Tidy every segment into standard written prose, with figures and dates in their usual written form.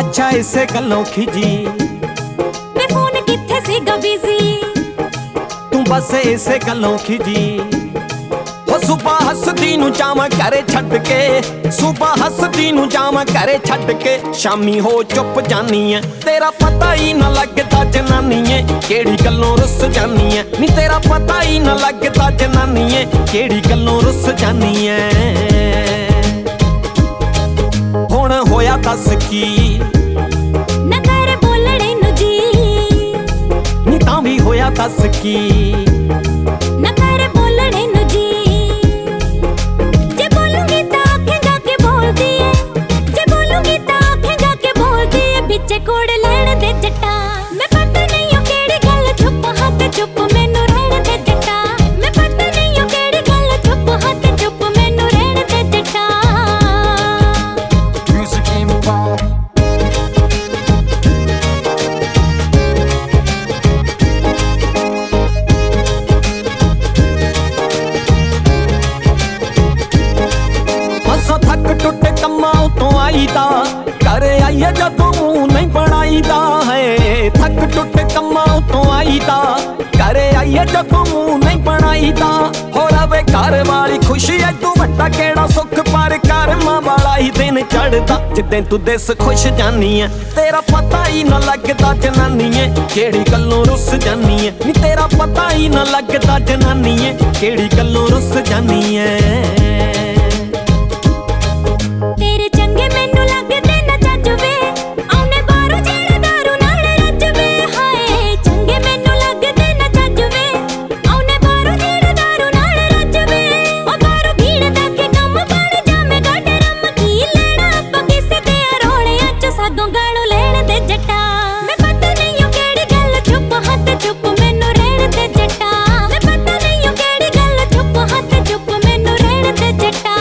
अच्छा इसे गल्लों खिजी मैं फोन किथे सीगा बिजी तू बस इसे गल्लों खिजी हो सुबह हसदी नू जावां घरे छड्ड के सुबह हसदी नू जावां घरे छड्ड के शामी हो चुप जानी है तेरा पता ही ना लगदा जनानीए केड़ी गल्लों रुस जानी है नी तेरा पता ही ना लगदा जनानीए केड़ी गल्लों रुस जानी है हुण होया दस की ना कर बोलणे नू जी नी तां भी होया दस की ना कर बोलणे नू जी जे बोलूंगी तां आंखें जाके बोलदी है जे बोलूंगी तां आंखें जाके बोलदी है बिचे कोड़ लेण दे जट्टा मैं पता नहीं ओ केड़ी गल चुप हाथ चुप मैनू रहण दे जट्टा मैं पता नहीं ओ केड़ी गल चुप हाथ चुप मैनू रहण दे जट्टा Music Empire. मसा थक टुट कम्मा उतों आईदा घर आईए जदों मूंह नहीं बनाईदा है थक टुट कम्मा उतों आईदा घर आईए जदों मूंह नहीं बनाईदा हो रवे घर वाली खुशी है तू वड्डा केड़ा सुख पर कर्मां वाला ही दिन चढ़दा जिद्दें तू दिस खुश जानी है तेरा पता ही ना लगदा जनानीए केड़ी गल्लों रुस जानी है नी तेरा पता ही ना लगदा जनानीए केड़ी गल्लों रुस जानी है तेरे चंगे मैनू लगदे ना जजवे आउने बाहरों जेड़ा दारू नाल रजवे हाय चंगे मैनू लगदे ना जजवे आउने बाहरों जेड़ा दारू नाल रजवे ओ बाहरों भीड़ दा के कम बण जावेगा डरम की लेना आपां किसे दे रोड़ियां च सागों गालों लेण दे जट्टा मैं पता नहीं ओ केड़ी गल चुप हाथ चुप मैनू रहण दे जट्टा मैं पता नहीं ओ केड़ी गल चुप हाथ चुप मैनू रहण दे जट्टा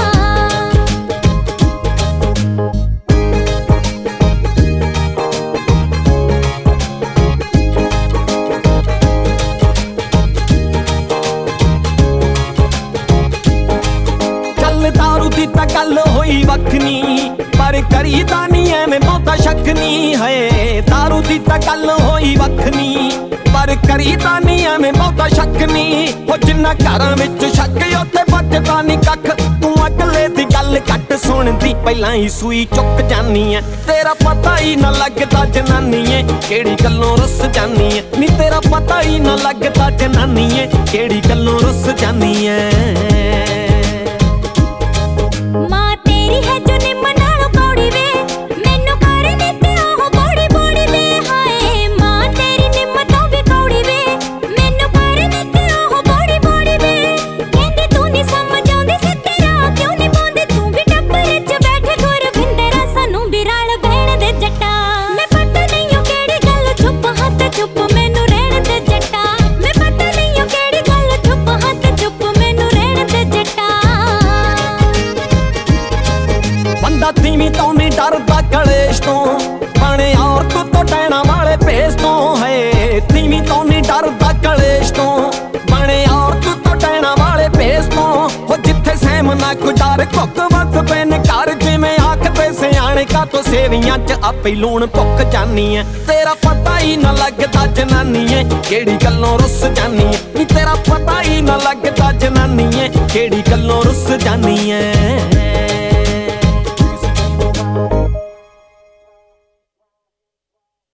दारू दी तां गल होई वखनी पर करीदा नहीं एवें बहुता शक नहीं है दारू दी तां गल होई वखनी पर करीदा नहीं एवें बहुता शक नहीं हो जिन्ना घरां विच शक उत्ते बचदा नहीं कख तू अगले दी गल घट सुणदी पहिलां ही सूई चुक जानी है तेरा पता ही ना लगदा जनानीए केड़ी गल्लों रुस जानी है नी तेरा पता ही ना लगदा जनानीए केड़ी गल्लों रुस जानी है मां तेरी है जो निम नालों कौड़ी वे मैनू कर नीते ओह बड़ी बड़ी वे हाय मां तेरी निम तो भी कौड़ी वे मैनू कर नीते ओह बड़ी बड़ी वे कहंदी तू नहीं समझ आउंदी सी तेरा क्यों नहीं पाउंदी तू भी टप्पर च बैठे गुरविंदरा सानू भी रल बहण दे जट्टा मैं पता नहीं ओ केड़ी गल चुप हाथ चुप मैनू रहण दे जट्टा मैं पता नहीं ओ केड़ी गल चुप हाथ चुप मैनू रहण दे जट्टा बंदा तीवी तो नहीं डरदा कलेश तो बने औरत तो डैना वाले भेस तो है तीवी तो नहीं डरदा कलेश तो बने औरत तो डैना वाले भेस तो हो जिथे सहम ना कोई डर भुक वस पैन घर जिवें आखदे सियाणे का तो सेवियां च आपे लूण भुक जानी है तेरा पता ही ना लगदा जनानीए केड़ी गल्लों रुस जानी है नी तेरा पता ही ना लगदा जनानीए केड़ी गल्लों रुस जानी है